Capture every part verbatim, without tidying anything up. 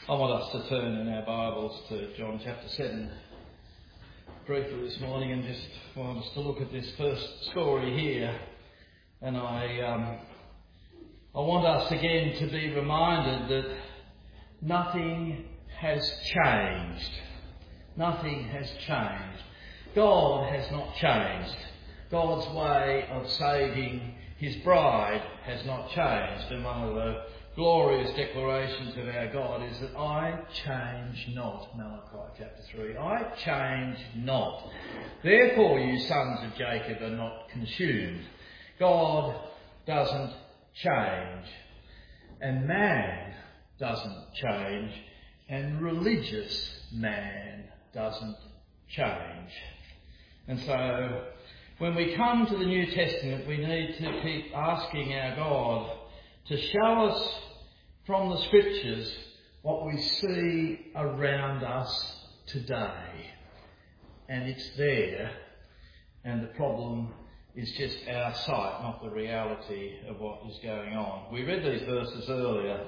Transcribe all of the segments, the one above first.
I want us to turn in our Bibles to John chapter seven briefly this morning, and just want us to look at this first story here. And I um, I want us again to be reminded that nothing has changed. Nothing has changed. God has not changed. God's way of saving his bride has not changed. And one of the glorious declarations of our God is that I change not. Malachi chapter three. I change not. Therefore you sons of Jacob are not consumed. God doesn't change. And man doesn't change. And religious man doesn't change. And so when we come to the New Testament, we need to keep asking our God to show us from the Scriptures what we see around us today. And it's there, and the problem is just our sight, not the reality of what is going on. We read these verses earlier,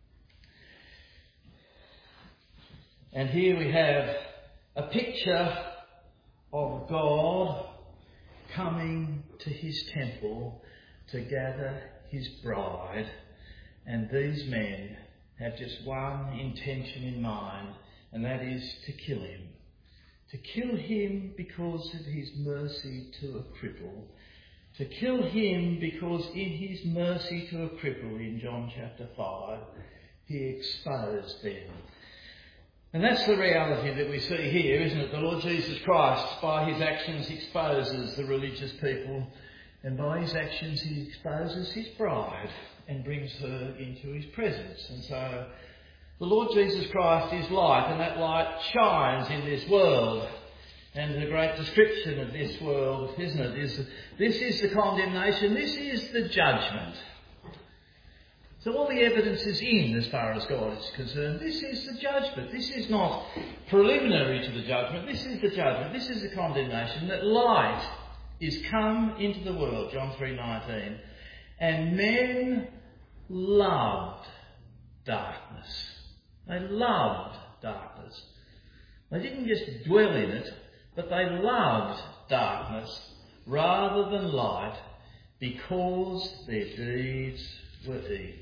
and here we have a picture of God coming to his temple to gather his bride, and these men have just one intention in mind, and that is to kill him. To kill him because of his mercy to a cripple. To kill him because in his mercy to a cripple in John chapter five, he exposed them. And that's the reality that we see here, isn't it? The Lord Jesus Christ, by his actions, exposes the religious people, and by his actions he exposes his bride and brings her into his presence. And so the Lord Jesus Christ is light, and that light shines in this world. And the great description of this world, isn't it, is this is the condemnation, this is the judgment. So all the evidence is in as far as God is concerned. This is the judgment. This is not preliminary to the judgment. This is the judgment. This is the condemnation, that light is come into the world, John three nineteen, and men loved darkness. They loved darkness. They didn't just dwell in it, but they loved darkness rather than light, because their deeds were evil.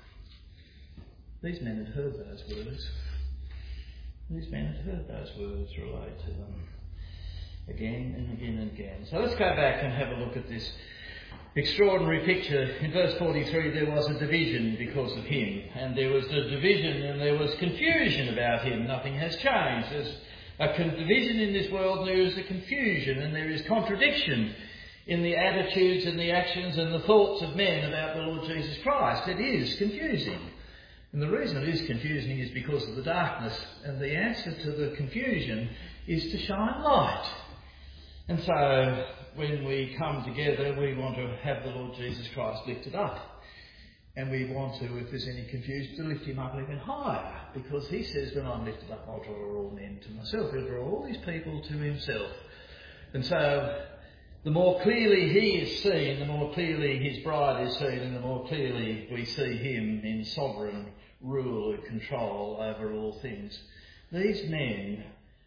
These men had heard those words. These men had heard those words relayed to them again and again and again. So let's go back and have a look at this extraordinary picture. In verse forty-three, there was a division because of him. And there was a division and there was confusion about him. Nothing has changed. There's a division in this world, and there is a confusion, and there is contradiction in the attitudes and the actions and the thoughts of men about the Lord Jesus Christ. It is confusing. And the reason it is confusing is because of the darkness. And the answer to the confusion is to shine light. And so when we come together, we want to have the Lord Jesus Christ lifted up. And we want to, if there's any confusion, to lift him up even higher. Because he says, when I'm lifted up, I'll draw all men to myself. He'll draw all these people to himself. And so the more clearly he is seen, the more clearly his bride is seen, and the more clearly we see him in sovereign rule and control over all things. These men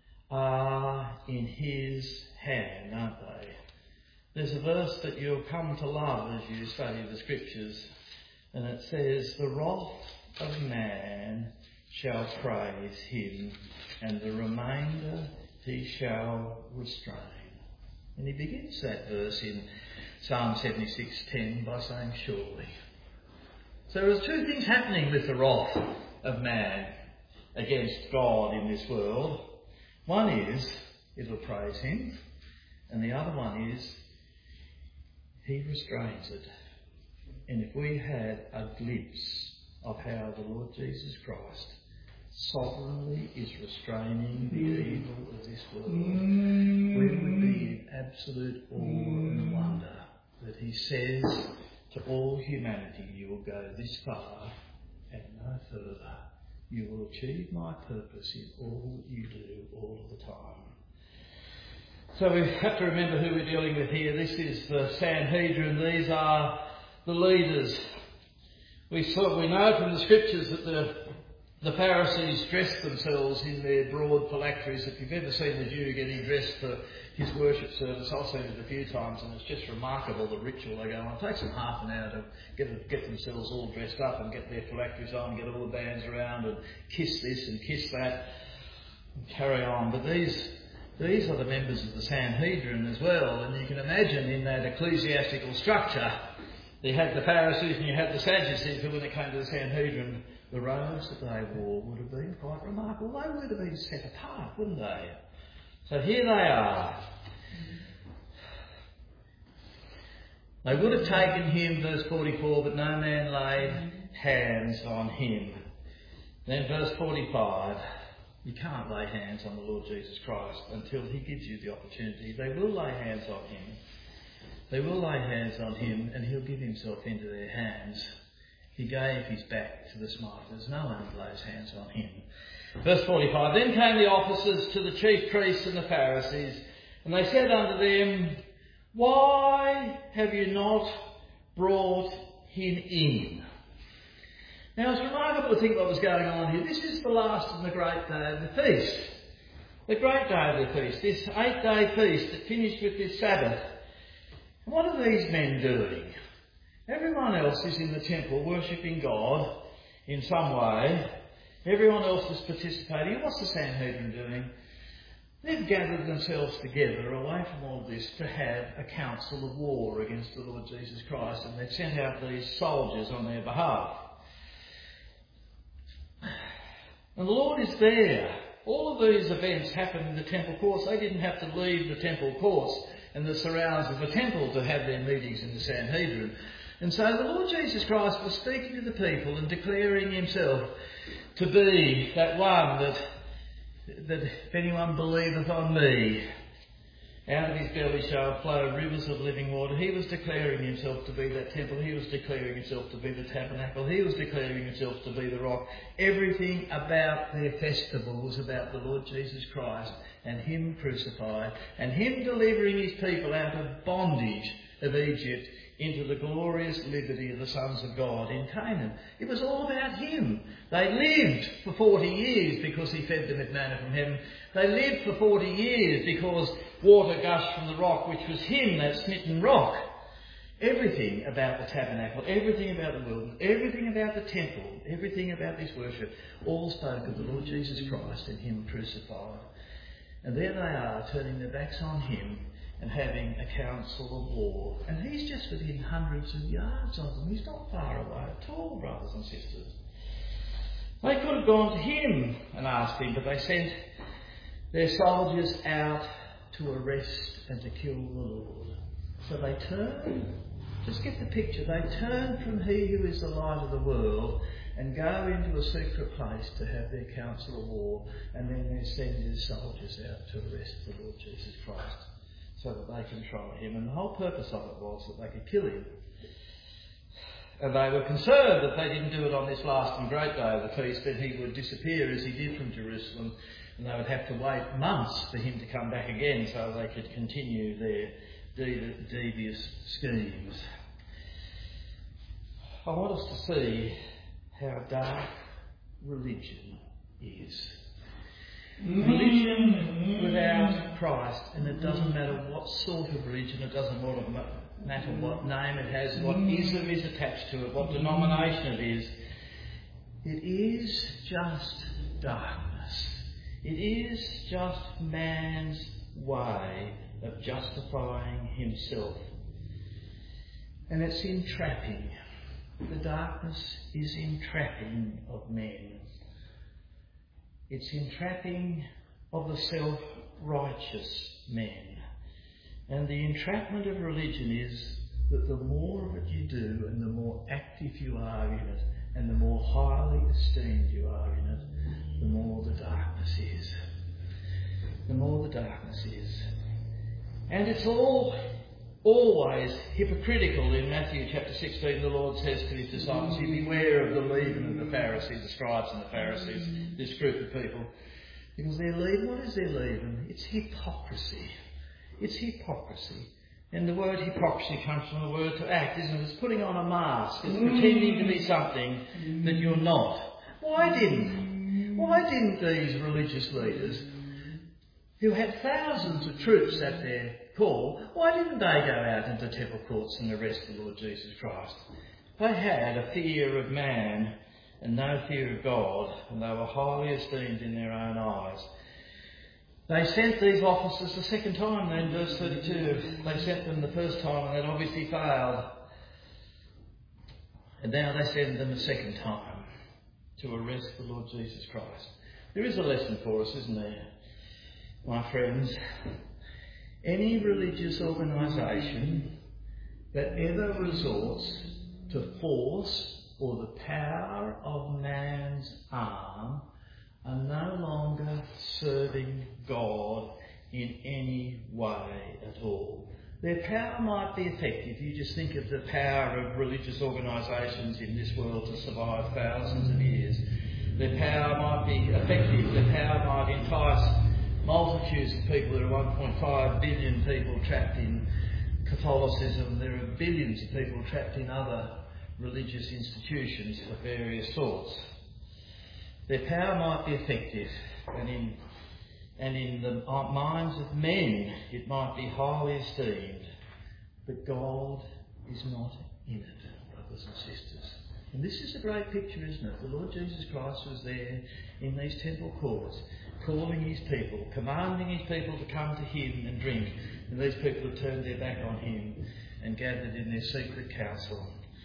are in his hand, aren't they? There's a verse that you'll come to love as you study the Scriptures, and it says, the wrath of man shall praise him, and the remainder he shall restrain. And he begins that verse in Psalm seventy-six ten by saying, surely. So there's two things happening with the wrath of man against God in this world. One is, it'll praise him, and the other one is, he restrains it. And if we had a glimpse of how the Lord Jesus Christ sovereignly is restraining the evil of this world, we would be in absolute awe and wonder that he says to all humanity, you will go this far and no further. You will achieve my purpose in all you do all of the time. So we have to remember who we're dealing with here. This is the Sanhedrin. These are the leaders. We saw, we know from the Scriptures that the the Pharisees dressed themselves in their broad phylacteries. If you've ever seen the Jew getting dressed for his worship service, I've seen it a few times, and it's just remarkable the ritual they go on. It takes them half an hour to get, get themselves all dressed up and get their phylacteries on, get all the bands around and kiss this and kiss that and carry on. But these these are the members of the Sanhedrin as well, and you can imagine in that ecclesiastical structure, you had the Pharisees and you had the Sadducees, who when it came to the Sanhedrin, the robes that they wore would have been quite remarkable. They would have been set apart, wouldn't they? So here they are. They would have taken him, verse forty-four, but no man laid hands on him. Then verse forty-five, you can't lay hands on the Lord Jesus Christ until he gives you the opportunity. They will lay hands on him. They will lay hands on him and he'll give himself into their hands. He gave his back to the smiters. No one lays hands on him. Verse forty-five, then came the officers to the chief priests and the Pharisees, and they said unto them, why have you not brought him in? Now it's remarkable to think what was going on here. This is the last of the great day of the feast. The great day of the feast, this eight-day feast that finished with this Sabbath. And what are these men doing? Everyone else is in the temple worshipping God in some way. Everyone else is participating. What's the Sanhedrin doing? They've gathered themselves together away from all this to have a council of war against the Lord Jesus Christ, and they've sent out these soldiers on their behalf. And the Lord is there. All of these events happened in the temple courts. They didn't have to leave the temple courts and the surrounds of the temple to have their meetings in the Sanhedrin. And so the Lord Jesus Christ was speaking to the people and declaring himself to be that one that, that if anyone believeth on me, out of his belly shall flow rivers of living water. He was declaring himself to be that temple. He was declaring himself to be the tabernacle. He was declaring himself to be the rock. Everything about their festival was about the Lord Jesus Christ and him crucified and him delivering his people out of bondage of Egypt into the glorious liberty of the sons of God in Canaan. It was all about him. They lived for forty years because he fed them with manna from heaven. They lived for forty years because water gushed from the rock, which was him, that smitten rock. Everything about the tabernacle, everything about the wilderness, everything about the temple, everything about this worship, all spoke of the Lord Jesus Christ and him crucified. And there they are, turning their backs on him and having a council of war. And he's just within hundreds of yards of them. He's not far away at all, brothers and sisters. They could have gone to him and asked him, but they sent their soldiers out to arrest and to kill the Lord. So they turn, just get the picture, they turn from he who is the light of the world and go into a secret place to have their council of war, and then they send their soldiers out to arrest the Lord Jesus Christ, so that they can try him. And the whole purpose of it was that they could kill him. And they were concerned that they didn't do it on this last and great day of the feast, that he would disappear as he did from Jerusalem, and they would have to wait months for him to come back again so they could continue their devi- devious schemes. I want us to see how dark religion is. Religion without Christ, and it doesn't matter what sort of religion, it doesn't matter what name it has, what ism is attached to it, what denomination it is, it is just darkness. It is just man's way of justifying himself. And it's entrapping. The darkness is entrapping of men. It's entrapping of the self-righteous men. And the entrapment of religion is that the more of it you do and the more active you are in it and the more highly esteemed you are in it, the more the darkness is. The more the darkness is. And it's all always hypocritical. In Matthew chapter sixteen, the Lord says to his disciples, beware of the leaven of the Pharisees, the scribes and the Pharisees, this group of people. Because their leaven, what is their leaven? It's hypocrisy. It's hypocrisy. And the word hypocrisy comes from the word to act, isn't it? It's putting on a mask. It's pretending to be something that you're not. Why didn't why didn't these religious leaders, who had thousands of troops at their call, why didn't they go out into temple courts and arrest the Lord Jesus Christ? They had a fear of man and no fear of God, and they were highly esteemed in their own eyes. They sent these officers the second time, then in verse thirty-two. They sent them the first time and they'd obviously failed. And now they send them a second time to arrest the Lord Jesus Christ. There is a lesson for us, isn't there, my friends? Any religious organisation that ever resorts to force or the power of man's arm are no longer serving God in any way at all. Their power might be effective. You just think of the power of religious organisations in this world to survive thousands of years. Their power might be effective. Their power might entice multitudes of people. There are one point five billion people trapped in Catholicism. There are billions of people trapped in other religious institutions of various sorts. Their power might be effective, and in and in the minds of men it might be highly esteemed, but God is not in it, brothers and sisters. And this is a great picture, isn't it? The Lord Jesus Christ was there in these temple courts, calling his people, commanding his people to come to him and drink, and these people had turned their back on him and gathered in their secret council.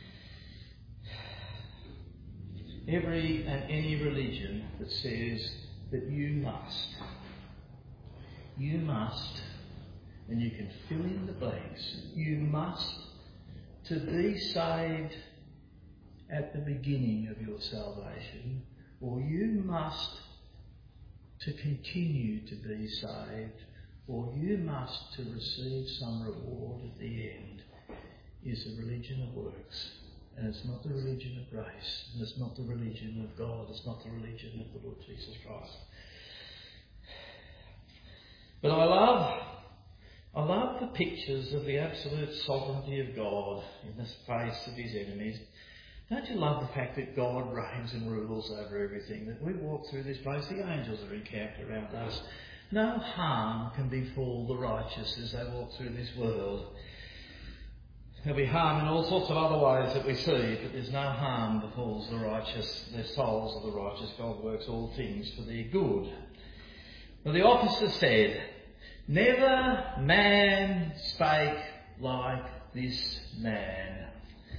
Every and any religion that says that you must, you must, and you can fill in the blanks, you must, to be saved at the beginning of your salvation, or you must to continue to be saved, or you must to receive some reward at the end, is a religion of works. And it's not the religion of grace, and it's not the religion of God, it's not the religion of the Lord Jesus Christ. But I love, I love the pictures of the absolute sovereignty of God in the face of his enemies. Don't you love the fact that God reigns and rules over everything? That we walk through this place, the angels are encamped around us. No harm can befall the righteous as they walk through this world. There'll be harm in all sorts of other ways that we see, but there's no harm befalls the righteous, the souls of the righteous. God works all things for their good. Well, the officer said, "Never man spake like this man."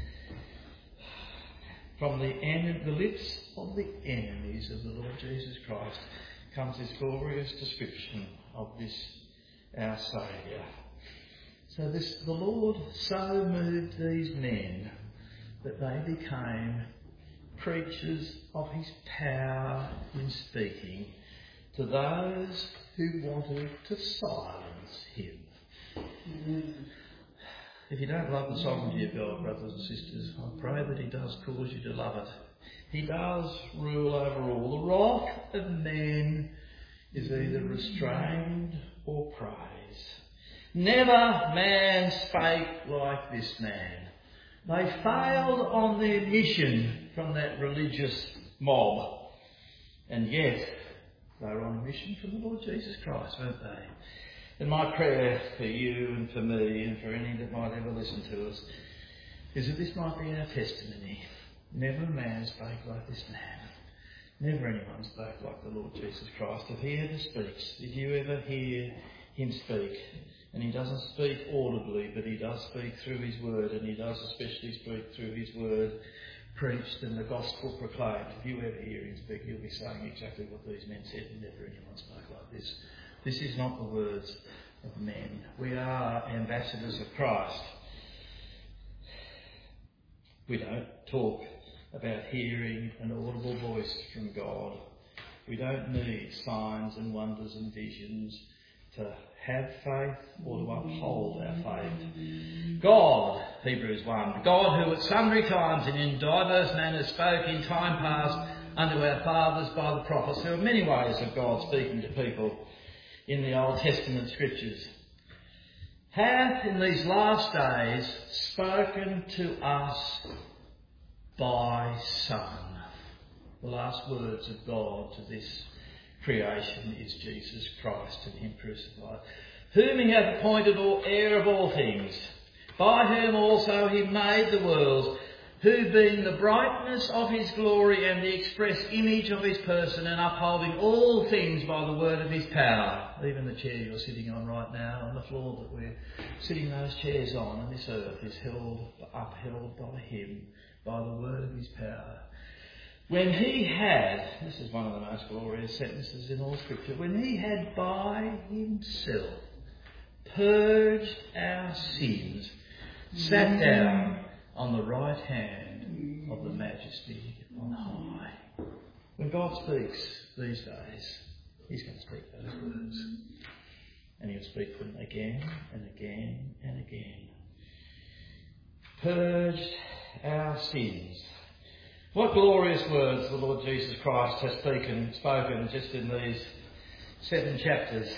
From the, en- the lips of the enemies of the Lord Jesus Christ comes this glorious description of this, our Saviour. So this, the Lord so moved these men that they became preachers of his power in speaking to those who wanted to silence him. Mm. If you don't love the sovereignty of God, brothers and sisters, I pray that he does cause you to love it. He does rule over all. The wrath of men is either restrained or praised. Never man spake like this man. They failed on their mission from that religious mob. And yet, they were on a mission from the Lord Jesus Christ, weren't they? And my prayer for you and for me and for any that might ever listen to us is that this might be our testimony. Never a man spake like this man. Never anyone spoke like the Lord Jesus Christ. If he ever speaks, if you ever hear him speak, and he doesn't speak audibly, but he does speak through his word, and he does especially speak through his word preached and the gospel proclaimed. If you ever hear him speak, he'll be saying exactly what these men said, and never anyone spoke like this. This is not the words of men. We are ambassadors of Christ. We don't talk about hearing an audible voice from God. We don't need signs and wonders and visions to have faith or to uphold our faith. God, Hebrews one, God who at sundry times and in diverse manners spoke in time past unto our fathers by the prophets. There are many ways of God speaking to people in the Old Testament scriptures. Hath in these last days spoken to us by Son. The last words of God to this creation is Jesus Christ and him crucified, whom he hath appointed all heir of all things, by whom also he made the worlds, who being the brightness of his glory and the express image of his person, and upholding all things by the word of his power. Even the chair you're sitting on right now, and the floor that we're sitting those chairs on, and this earth is held, upheld by him, by the word of his power. When he had, this is one of the most glorious sentences in all Scripture, when he had by himself purged our sins, sat down on the right hand of the Majesty on high. When God speaks these days, he's going to speak those words. And he'll speak them again and again and again. Purged our sins. What glorious words the Lord Jesus Christ has spoken, spoken just in these seven chapters.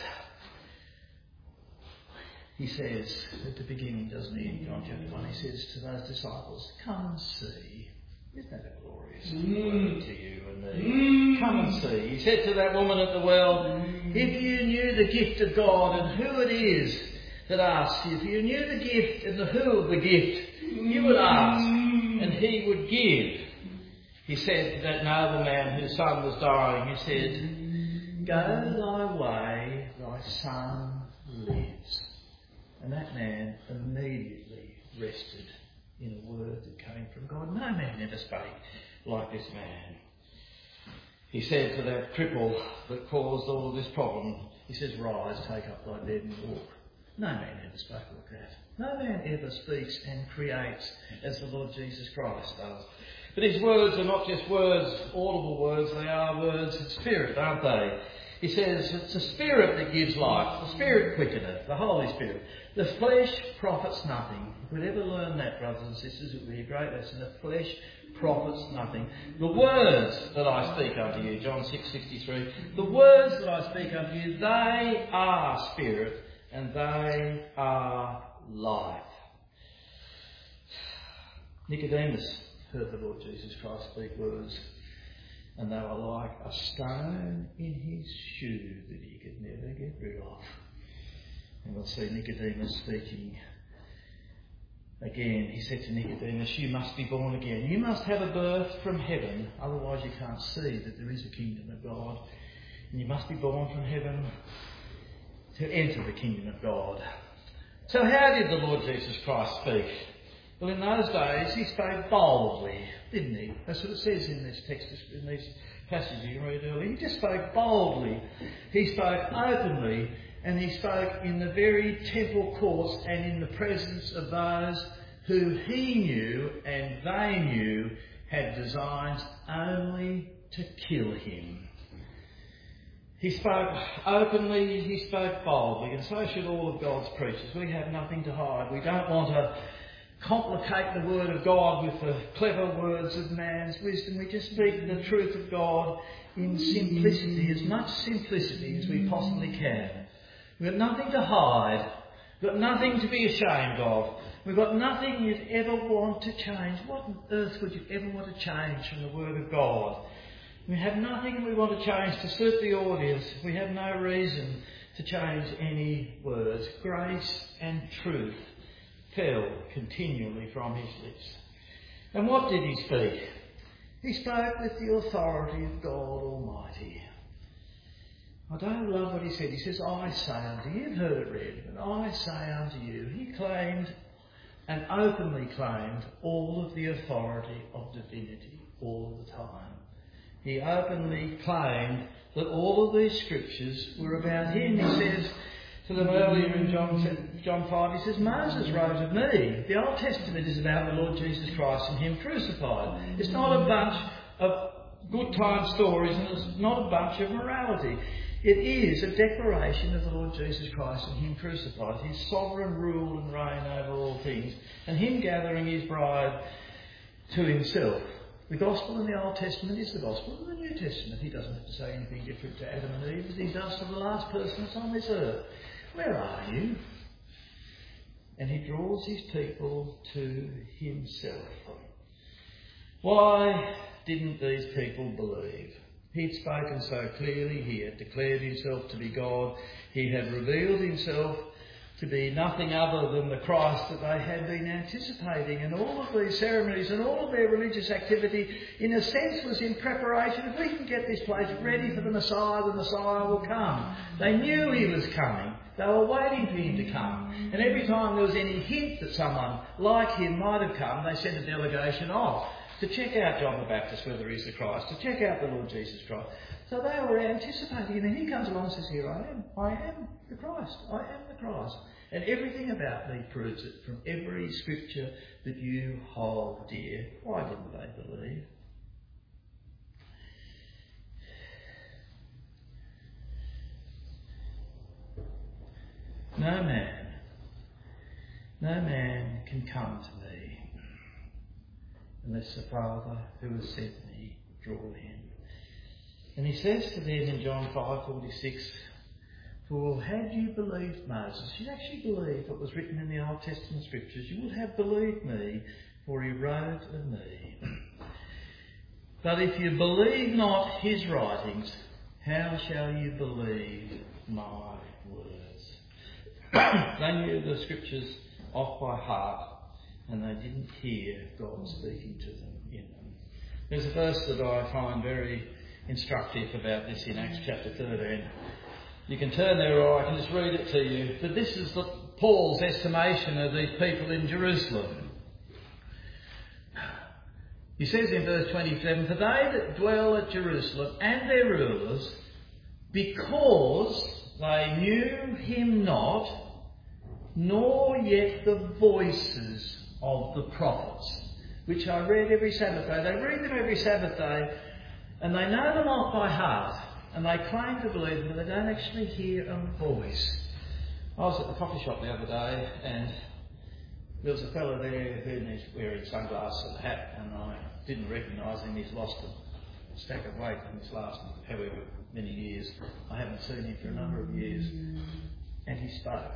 He says at the beginning, doesn't he, in John chapter one, he says to those disciples, come and see. Isn't that a glorious mm. word to you and me? Mm. Come and see. He said to that woman at the well, mm. if you knew the gift of God and who it is that asks you, if you knew the gift and the who of the gift, you would ask and he would give. He said to that noble man whose son was dying, he said, go thy way, thy son lives. And that man immediately rested in a word that came from God. No man ever spake like this man. He said to that cripple that caused all of this problem, he says, rise, take up thy bed and walk. No man ever spoke like that. No man ever speaks and creates as the Lord Jesus Christ does. But his words are not just words, audible words, they are words of spirit, aren't they? He says it's the Spirit that gives life, the Spirit quickeneth, the Holy Spirit. The flesh profits nothing. If we'd ever learn that, brothers and sisters, it would be a great lesson. The flesh profits nothing. The words that I speak unto you, John six sixty-three, the words that I speak unto you, they are spirit and they are life. Nicodemus heard the Lord Jesus Christ speak words, and they were like a stone in his shoe that he could never get rid of. And we'll see Nicodemus speaking again. He said to Nicodemus, you must be born again. You must have a birth from heaven, otherwise you can't see that there is a kingdom of God. And you must be born from heaven to enter the kingdom of God. So how did the Lord Jesus Christ speak? Well, in those days he spoke boldly, didn't he? That's what it says in this text, in these passages you read earlier. He just spoke boldly. He spoke openly, and he spoke in the very temple courts and in the presence of those who he knew and they knew had designs only to kill him. He spoke openly, he spoke boldly, and so should all of God's preachers. We have nothing to hide. We don't want to complicate the word of God with the clever words of man's wisdom. We just speak the truth of God in simplicity, as much simplicity as we possibly can. We've got nothing to hide. We've got nothing to be ashamed of. We've got nothing you'd ever want to change. What on earth would you ever want to change from the word of God? We have nothing we want to change to suit the audience. We have no reason to change any words. Grace and truth fell continually from his lips. And what did he speak? He spoke with the authority of God Almighty. I don't love what he said. He says, I say unto you. You've heard it read, but I say unto you. He claimed and openly claimed all of the authority of divinity all the time. He openly claimed that all of these scriptures were about him. He says to them earlier in John, John five, he says, Moses wrote of me. The Old Testament is about the Lord Jesus Christ and him crucified. It's not a bunch of good time stories, and it's not a bunch of morality. It is a declaration of the Lord Jesus Christ and him crucified, his sovereign rule and reign over all things, and him gathering his bride to himself. The gospel in the Old Testament is the gospel in the New Testament. He doesn't have to say anything different to Adam and Eve as he does to the last person that's on this earth. Where are you? And he draws his people to himself. Why didn't these people believe? He'd spoken so clearly, he had declared himself to be God, he had revealed himself to be nothing other than the Christ that they had been anticipating. And all of these ceremonies and all of their religious activity, in a sense, was in preparation. If we can get this place ready for the Messiah, the Messiah will come. They knew he was coming. They were waiting for him to come. And every time there was any hint that someone like him might have come, they sent a delegation off to check out John the Baptist, whether he's the Christ, to check out the Lord Jesus Christ. So they were anticipating, and then he comes along and says, here I am, I am the Christ, I am the Christ. And everything about me proves it from every scripture that you hold dear. Why didn't they believe? No man, no man can come to me unless the Father who has sent me draw him. And he says to them in John five forty-six, for had you believed Moses, you'd actually believe what was written in the Old Testament scriptures, you would have believed me, for he wrote of me. But if you believe not his writings, how shall you believe my words? They knew the scriptures off by heart, and they didn't hear God speaking to them in them. There's a verse that I find very instructive about this in Acts chapter thirteen. You can turn there or I can just read it to you. But this is the, Paul's estimation of these people in Jerusalem. He says in verse twenty-seven, for they that dwell at Jerusalem and their rulers, because they knew him not, nor yet the voices of the prophets, which I read every Sabbath day. They read them every Sabbath day, and they know them off by heart, and they claim to believe them, but they don't actually hear a voice. I was at the coffee shop the other day, and there was a fellow there who was wearing sunglasses and a hat, and I didn't recognise him. He's lost a stack of weight in his last however many years. I haven't seen him for a number of years. And he spoke.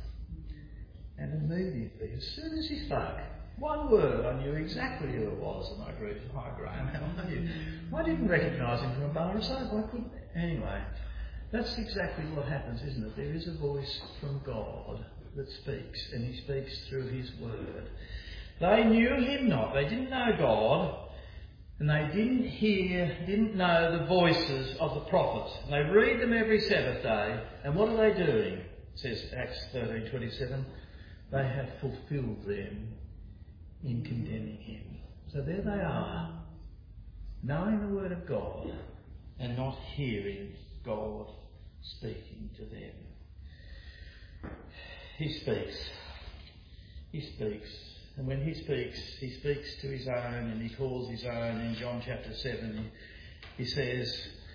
And immediately, as soon as he spoke, one word, I knew exactly who it was, and I greeted him, hi Graham, how are you? I didn't recognise him from a bar of soap, I couldn't. Anyway, that's exactly what happens, isn't it? There is a voice from God that speaks, and he speaks through his word. They knew him not, they didn't know God, and they didn't hear, didn't know the voices of the prophets. And they read them every Sabbath day, and what are they doing? It says Acts thirteen twenty-seven, they have fulfilled them in condemning him. So there they are, knowing the word of God and not hearing God speaking to them. He speaks. He speaks. And when he speaks, he speaks to his own, and he calls his own. In John chapter seven, he says,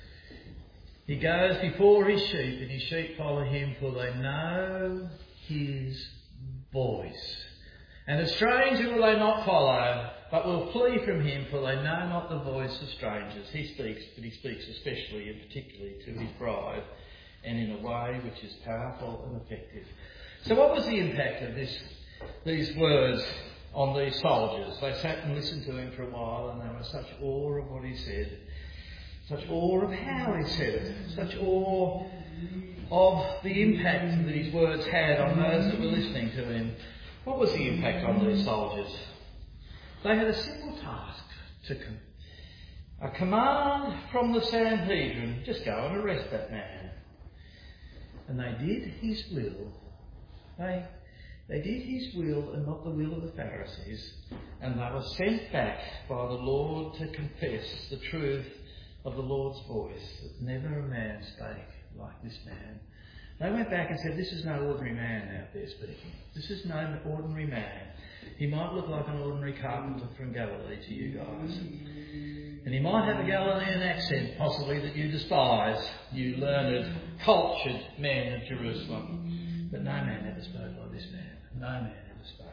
he goes before his sheep, and his sheep follow him, for they know his voice. And a stranger will they not follow, but will flee from him, for they know not the voice of strangers. He speaks, but he speaks especially and particularly to his bride, and in a way which is powerful and effective. So what was the impact of this, these words on these soldiers? They sat and listened to him for a while, and they were such awe of what he said, such awe of how he said it, such awe of the impact that his words had on those that were listening to him. What was the impact on these soldiers? They had a simple task to com- a command from the Sanhedrin, just go and arrest that man. And they did his will. They, they did his will and not the will of the Pharisees. And they were sent back by the Lord to confess the truth of the Lord's voice, that never a man spake like this man. They went back and said, this is no ordinary man out there speaking. This is no ordinary man. He might look like an ordinary carpenter from Galilee to you guys. And he might have a Galilean accent, possibly, that you despise, you learned, cultured men of Jerusalem. But no man ever spoke like this man. No man ever spoke.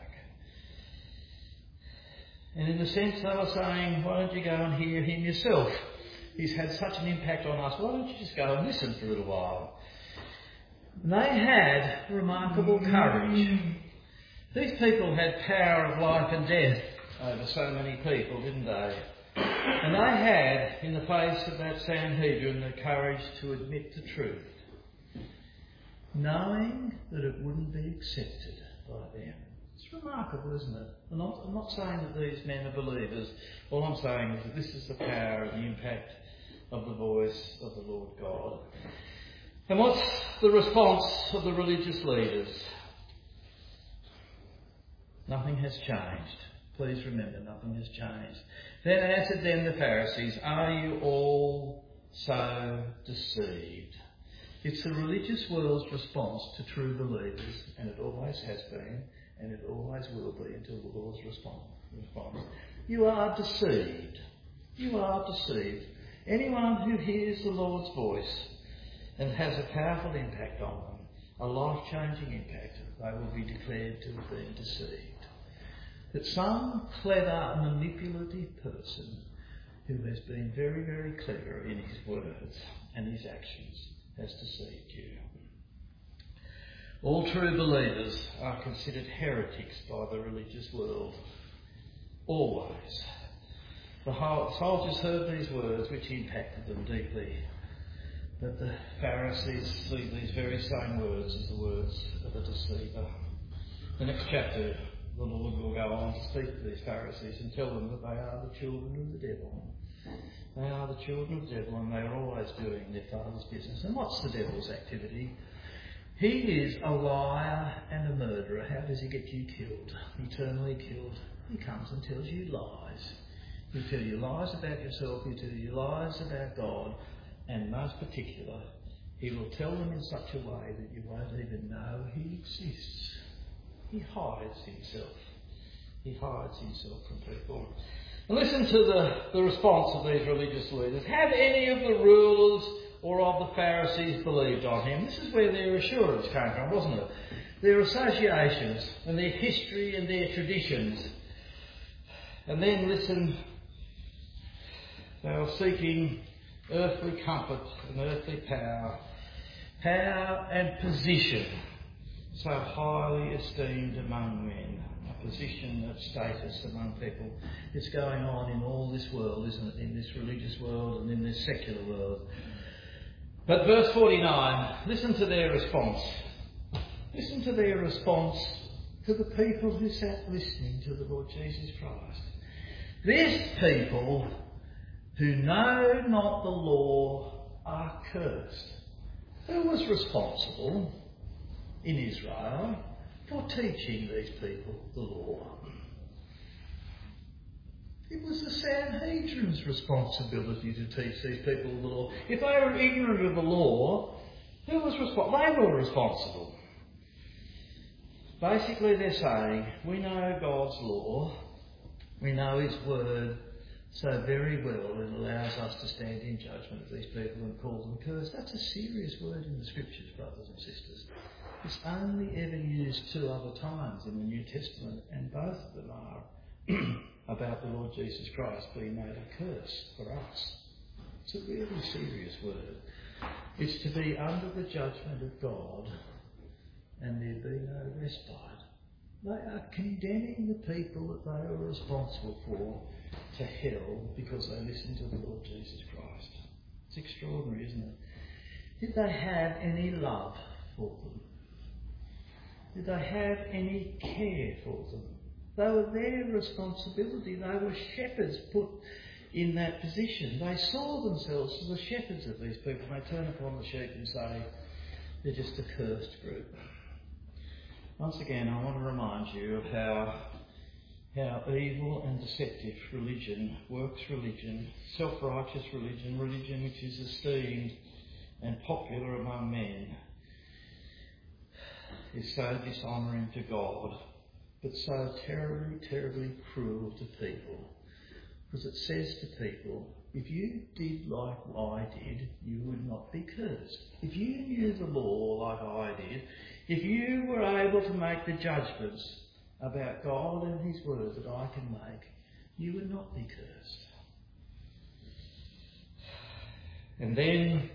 And in a sense, they were saying, why don't you go and hear him yourself? He's had such an impact on us. Why don't you just go and listen for a little while? And they had remarkable courage. These people had power of life and death over so many people, didn't they? And they had, in the face of that Sanhedrin, the courage to admit the truth, knowing that it wouldn't be accepted by them. It's remarkable, isn't it? I'm not, I'm not saying that these men are believers. All I'm saying is that this is the power and the impact of the voice of the Lord God. And what's the response of the religious leaders? Nothing has changed. Please remember, nothing has changed. Then answered them the Pharisees, "Are you all so deceived?" It's the religious world's response to true believers, and it always has been, and it always will be until the Lord's response. You are deceived. You are deceived. Anyone who hears the Lord's voice and has a powerful impact on them, a life-changing impact, they will be declared to have been deceived. That some clever, manipulative person who has been very, very clever in his words and his actions has deceived you. All true believers are considered heretics by the religious world. Always. The soldiers heard these words which impacted them deeply. But the Pharisees see these very same words as the words of a deceiver. The next chapter, the Lord will go on to speak to these Pharisees and tell them that they are the children of the devil. They are the children of the devil, and they are always doing their father's business. And what's the devil's activity? He is a liar and a murderer. How does he get you killed? Eternally killed. He comes and tells you lies. He'll tell you lies about yourself. He'll tell you lies about God. And most particular, he will tell them in such a way that you won't even know he exists. He hides himself. He hides himself from people. And listen to the, the response of these religious leaders. Have any of the rulers or of the Pharisees believed on him? This is where their assurance came from, wasn't it? Their associations and their history and their traditions. And then listen, they were seeking earthly comfort and earthly power, power and position, so highly esteemed among men, a position of status among people. It's going on in all this world, isn't it? In this religious world and in this secular world. But verse forty-nine, listen to their response. Listen to their response to the people who sat listening to the Lord Jesus Christ. This people who know not the law are cursed. Who was responsible in Israel for teaching these people the law? It was the Sanhedrin's responsibility to teach these people the law. If they were ignorant of the law, who was responsible? They were responsible. Basically, they're saying, we know God's law, we know His word so very well it allows us to stand in judgment of these people and call them cursed. That's a serious word in the Scriptures, brothers and sisters. It's only ever used two other times in the New Testament, and both of them are about the Lord Jesus Christ being made a curse for us. It's a really serious word. It's to be under the judgment of God and there be no respite. They are condemning the people that they are responsible for to hell because they listen to the Lord Jesus Christ. It's extraordinary, isn't it? Did they have any love for them? Did they have any care for them? They were their responsibility. They were shepherds put in that position. They saw themselves as the shepherds of these people. They turn upon the sheep and say, they're just a cursed group. Once again, I want to remind you of how, how evil and deceptive religion, works religion, self-righteous religion, religion which is esteemed and popular among men, is so dishonouring to God, but so terribly, terribly cruel to people. Because it says to people, if you did like I did, you would not be cursed. If you knew the law like I did, if you were able to make the judgments about God and His word that I can make, you would not be cursed. And then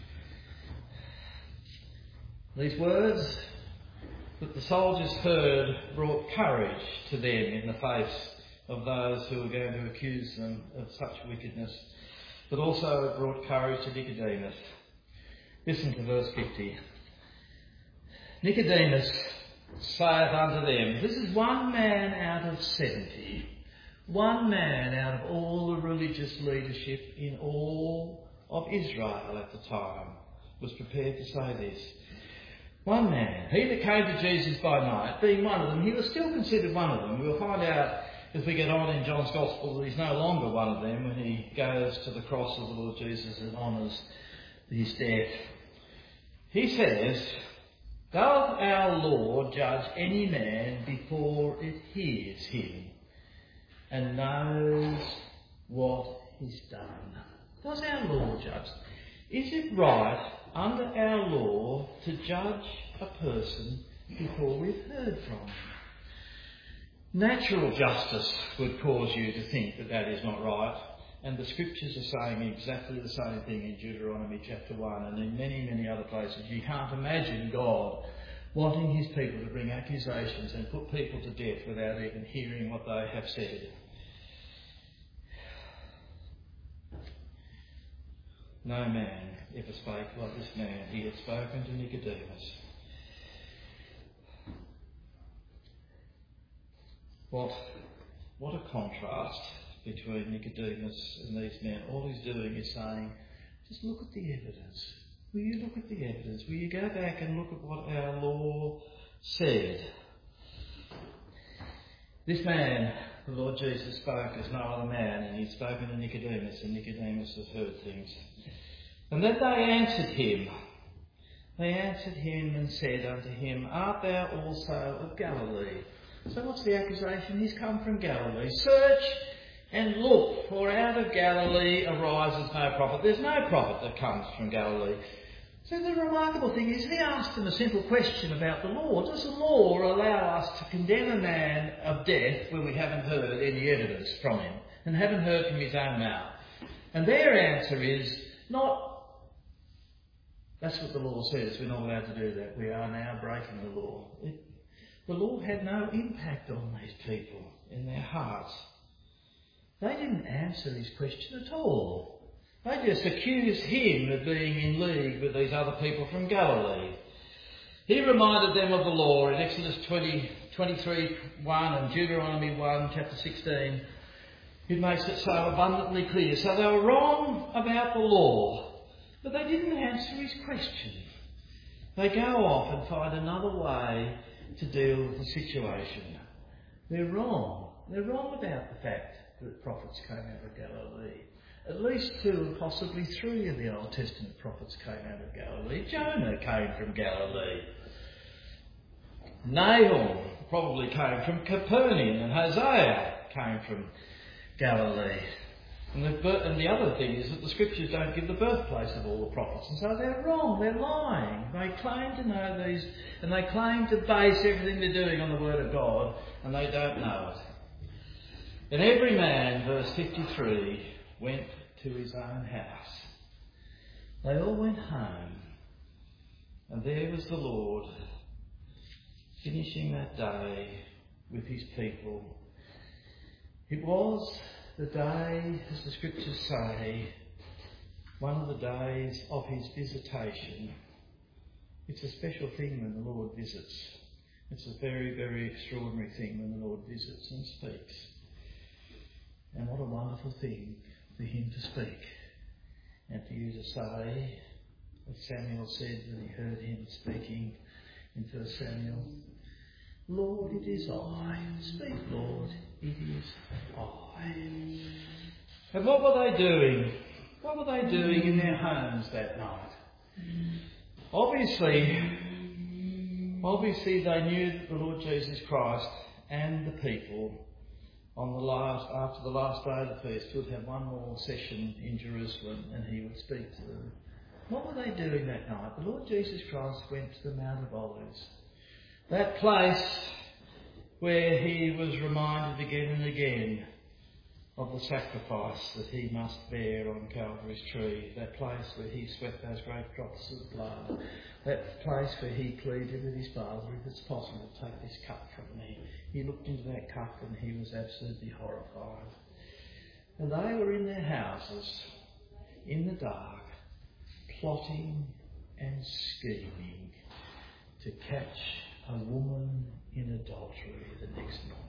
these words that the soldiers heard brought courage to them in the face of those who were going to accuse them of such wickedness, but also it brought courage to Nicodemus. Listen to verse fifty. Nicodemus saith unto them, this is one man out of seventy, one man out of all the religious leadership in all of Israel at the time was prepared to say this. One man, he that came to Jesus by night, being one of them, he was still considered one of them. We'll find out as we get on in John's Gospel that he's no longer one of them when he goes to the cross of the Lord Jesus and honours his death. He says, doth our Lord judge any man before it hears him and knows what is done? Does our Lord judge? Is it right under our law to judge a person before we've heard from him? Natural justice would cause you to think that that is not right, and the scriptures are saying exactly the same thing in Deuteronomy chapter one and in many, many other places. You can't imagine God wanting his people to bring accusations and put people to death without even hearing what they have said. No man ever spake like this man. He had spoken to Nicodemus. What, what a contrast between Nicodemus and these men. All he's doing is saying, just look at the evidence. Will you look at the evidence? Will you go back and look at what our law said? This man, the Lord Jesus spoke as no other man, and he'd spoken to Nicodemus, and Nicodemus had heard things. And then they answered him. They answered him and said unto him, art thou also of Galilee? So what's the accusation? He's come from Galilee. Search and look, for out of Galilee arises no prophet. There's no prophet that comes from Galilee. So the remarkable thing is he asked them a simple question about the law. Does the law allow us to condemn a man of death when we haven't heard any evidence from him and haven't heard from his own mouth? And their answer is not, that's what the law says, we're not allowed to do that. We are now breaking the law. It, the law had no impact on these people in their hearts. They didn't answer his question at all. They just accused him of being in league with these other people from Galilee. He reminded them of the law in Exodus twenty, twenty-three, one and Deuteronomy one, chapter sixteen. It makes it so abundantly clear. So they were wrong about the law, but they didn't answer his question. They go off and find another way to deal with the situation. They're wrong. They're wrong about the fact that prophets came out of Galilee. At least two and possibly three of the Old Testament prophets came out of Galilee. Jonah came from Galilee. Nahum probably came from Capernaum, and Hosea came from Galilee. And the, and the other thing is that the scriptures don't give the birthplace of all the prophets, and so they're wrong, they're lying. They claim to know these, and they claim to base everything they're doing on the Word of God, and they don't know it. And every man, verse fifty-three, went to his own house. They all went home, and there was the Lord, finishing that day with his people. It was the day, as the scriptures say, one of the days of his visitation. It's a special thing when the Lord visits. It's a very, very extraordinary thing when the Lord visits and speaks. And what a wonderful thing for him to speak. And for you to say, as Samuel said when he heard him speaking in First Samuel, Lord, it is I. Speak, Lord, it is I. And what were they doing? What were they doing in their homes that night? Obviously, obviously they knew that the Lord Jesus Christ and the people on the last, after the last day of the feast, would have one more session in Jerusalem and he would speak to them. What were they doing that night? The Lord Jesus Christ went to the Mount of Olives. That place where he was reminded again and again of the sacrifice that he must bear on Calvary's tree, that place where he sweat those great drops of blood, that place where he pleaded with his Father, if it's possible, take this cup from me. He looked into that cup and he was absolutely horrified. And they were in their houses, in the dark, plotting and scheming to catch a woman in adultery the next morning.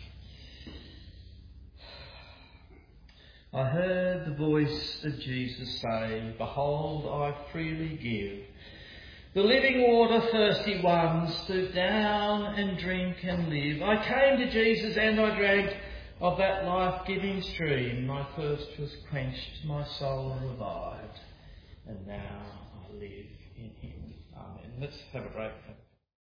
I heard the voice of Jesus say, "Behold, I freely give. The living water, thirsty one, stoop down and drink and live." I came to Jesus and I drank of that life-giving stream. My thirst was quenched, my soul revived, and now I live in him. Amen. Let's have a break.